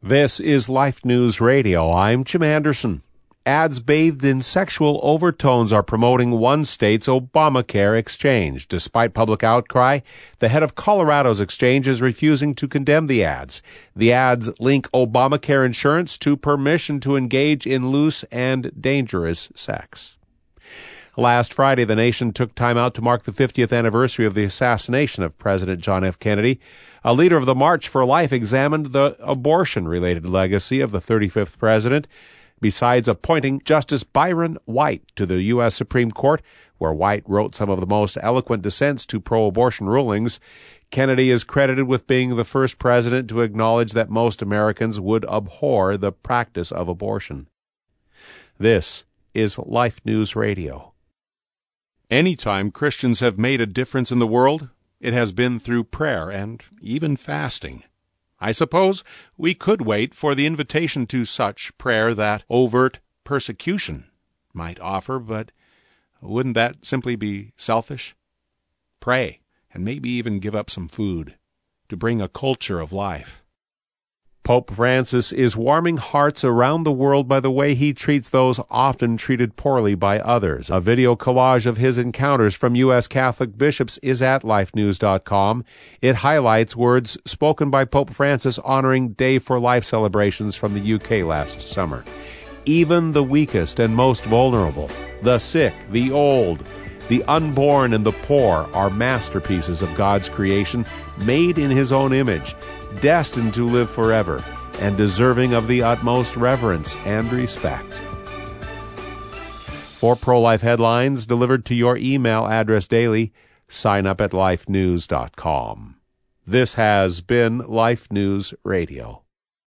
This is Life News Radio. I'm Jim Anderson. Ads bathed in sexual overtones are promoting one state's Obamacare exchange. Despite public outcry, the head of Colorado's exchange is refusing to condemn the ads. The ads link Obamacare insurance to permission to engage in loose and dangerous sex. Last Friday, the nation took time out to mark the 50th anniversary of the assassination of President John F. Kennedy. A leader of the March for Life examined the abortion-related legacy of the 35th president. Besides appointing Justice Byron White to the U.S. Supreme Court, where White wrote some of the most eloquent dissents to pro-abortion rulings, Kennedy is credited with being the first president to acknowledge that most Americans would abhor the practice of abortion. This is Life News Radio. Anytime Christians have made a difference in the world, it has been through prayer and even fasting. I suppose we could wait for the invitation to such prayer that overt persecution might offer, but wouldn't that simply be selfish? Pray, and maybe even give up some food to bring a culture of life. Pope Francis is warming hearts around the world by the way he treats those often treated poorly by others. A video collage of his encounters from U.S. Catholic bishops is at lifenews.com. It highlights words spoken by Pope Francis honoring Day for Life celebrations from the UK last summer. Even the weakest and most vulnerable, the sick, the old, the unborn, and the poor are masterpieces of God's creation, made in His own image, destined to live forever, and deserving of the utmost reverence and respect. For pro-life headlines delivered to your email address daily, sign up at lifenews.com. This has been Life News Radio.